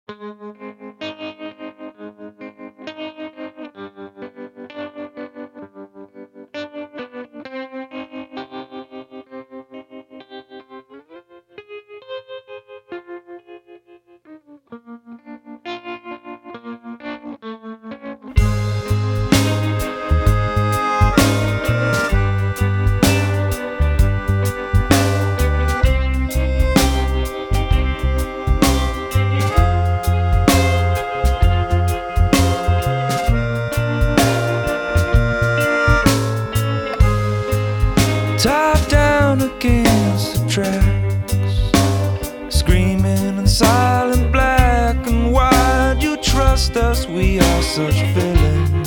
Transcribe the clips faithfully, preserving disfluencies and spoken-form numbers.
Tied down against the tracks, screaming in silent black and white. You trust us, we are such villains.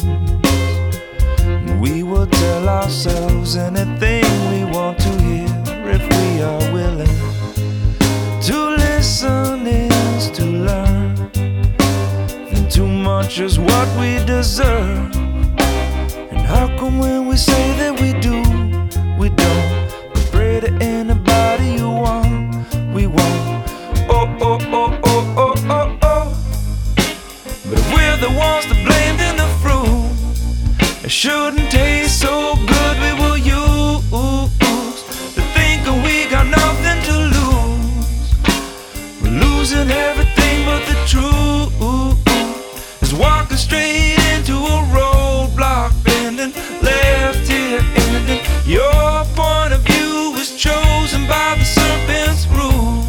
We will tell ourselves anything we want to hear if we are willing. To listen is to learn, and too much is what we deserve. And how come when we say that we do, we don't? We pray to anybody you want, we won't. Oh, oh, oh, oh, oh, oh, oh. But if we're the ones to blame, then the fruit, it shouldn't taste so good. We will use the thinking we got nothing to lose. We're losing everything but the truth is walking straight into a roadblock, bending left here ending. Your point of view is chosen by the serpent's rules.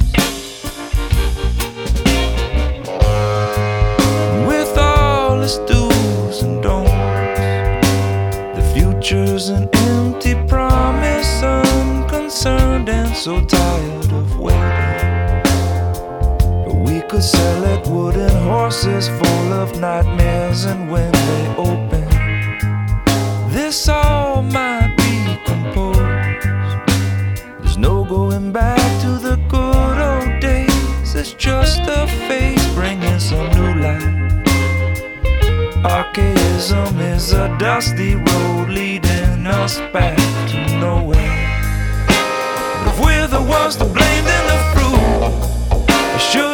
With all its do's and don'ts, the future's an empty promise, unconcerned and so tired of waiting. But we could sell it wooden horses full of nightmares, and when they open, this all might be composed. There's no going back to the good old days. It's just a phase bringing some new life. Archaism is a dusty road leading us back to nowhere. But if we're the ones to blame, then the fruit should